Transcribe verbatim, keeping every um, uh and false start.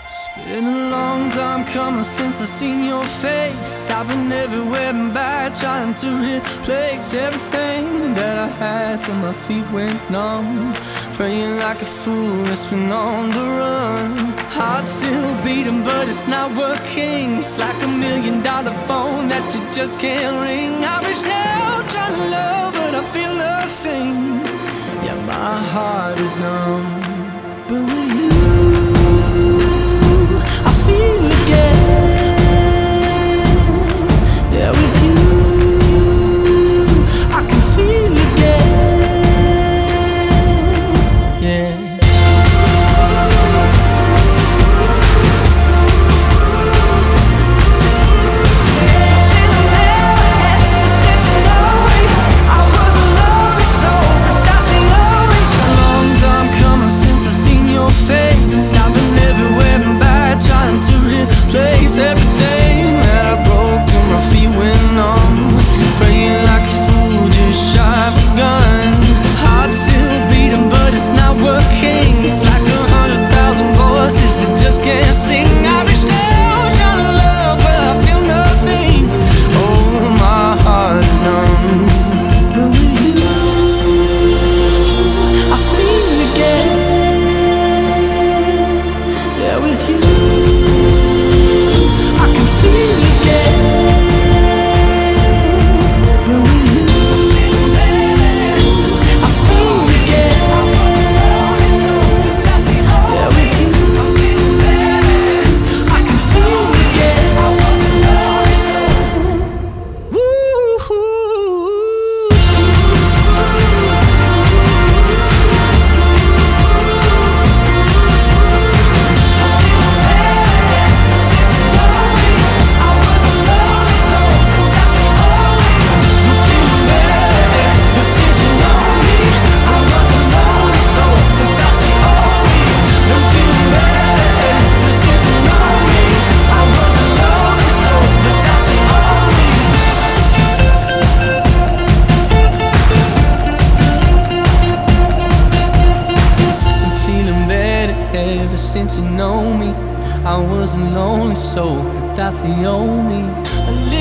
It's been a long time coming since I seen your face. I've been everywhere and back, trying to replace everything that I had till my feet went numb. Praying like a fool that's been on the run. Heart still beating but it's not working. It's like a million dollar phone that you just can't ring. I reached out trying to love but I feel nothing. Yeah, my heart is numb. But with you I feel again. Yeah, with you I can feel again. Yeah. Place everything that I broke till my feet went numb. Praying like a fool just shy of a gun. Heart still beating but it's not working. It's like a hundred thousand voices that just can't sing. I reached out trying to love but I feel nothing. Oh, my heart is numb. But with you I feel again. Yeah, with you since you know me. I was a lonely soul, but that's the only.